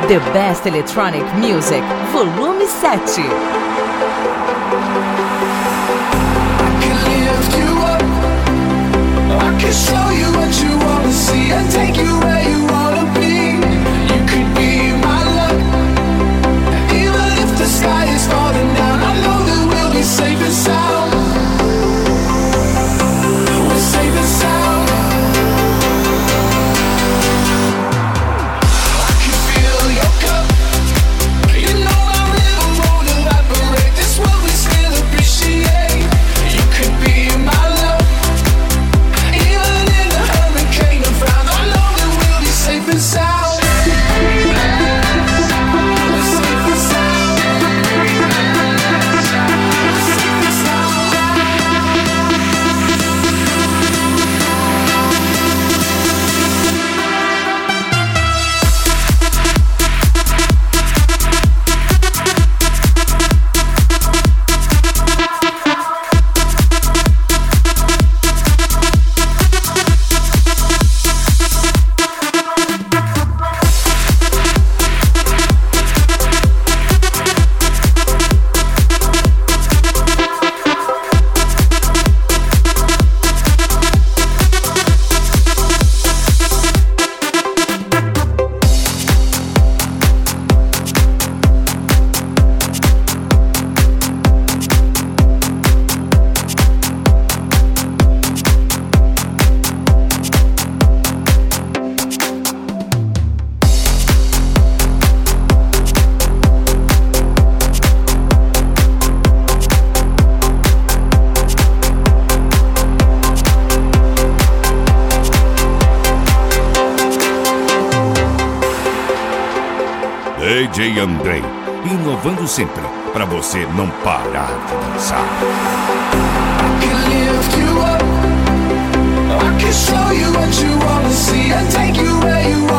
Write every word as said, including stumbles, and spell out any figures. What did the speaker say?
The Best Electronic Music, volume sete. I can show you what you wanna see and take you where you wanna be. You could be my luck. Even if the sky is falling down, I know that we'll be safe and sound. We're safe and sound. I can feel your cup. You know our river won't evaporate. This world we still appreciate. You could be my love. Safe and sound. We're safe and sound. Safe and sound. D J Andrei, inovando sempre, para você não parar de dançar. I can lift you up. I can show you what you wanna see and take you where you